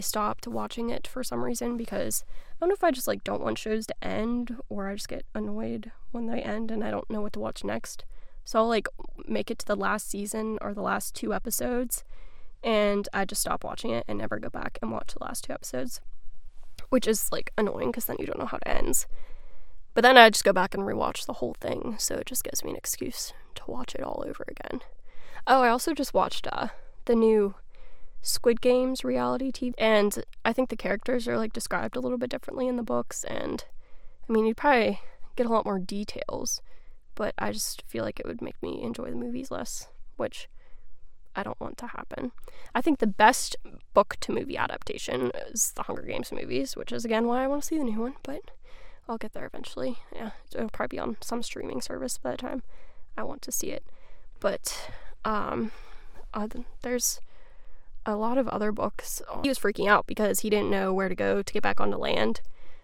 stopped watching it for some reason because I don't know if I just like don't want shows to end, or I just get annoyed when they end and I don't know what to watch next. So I'll like make it to the last season or the last 2 episodes and I just stop watching it and never go back and watch the last 2 episodes, which is like annoying because then you don't know how it ends. But then I just go back and rewatch the whole thing, so it just gives me an excuse to watch it all over again. Oh, I also just watched the new Squid Games reality TV, and I think the characters are like described a little bit differently in the books, and I mean, you'd probably get a lot more details, but I just feel like it would make me enjoy the movies less, which I don't want to happen. I think the best book to movie adaptation is the Hunger Games movies, which is again why I want to see the new one, but I'll get there eventually. Yeah, it'll probably be on some streaming service by the time I want to see it. But there's a lot of other books. He was freaking out because he didn't know where to go to get back onto land.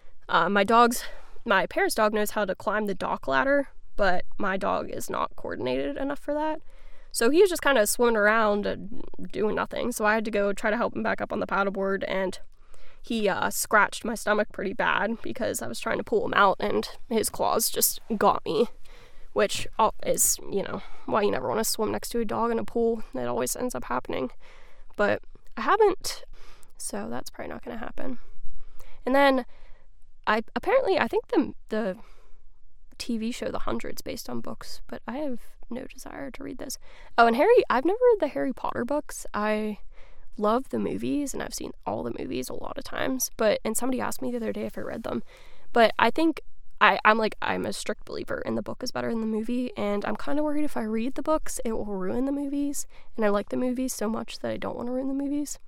My parents' dog knows how to climb the dock ladder, but my dog is not coordinated enough for that. So he was just kind of swimming around and doing nothing. So I had to go try to help him back up on the paddleboard, and he scratched my stomach pretty bad because I was trying to pull him out and his claws just got me, which is, why you never want to swim next to a dog in a pool. It always ends up happening. But I haven't, so that's probably not going to happen. And then I think the TV show The Hundred's based on books, but I have no desire to read this. Oh, and I've never read the Harry Potter books. I love the movies, and I've seen all the movies a lot of times, and somebody asked me the other day if I read them, but I think I'm a strict believer in the book is better than the movie, and I'm kind of worried if I read the books, it will ruin the movies, and I like the movies so much that I don't want to ruin the movies.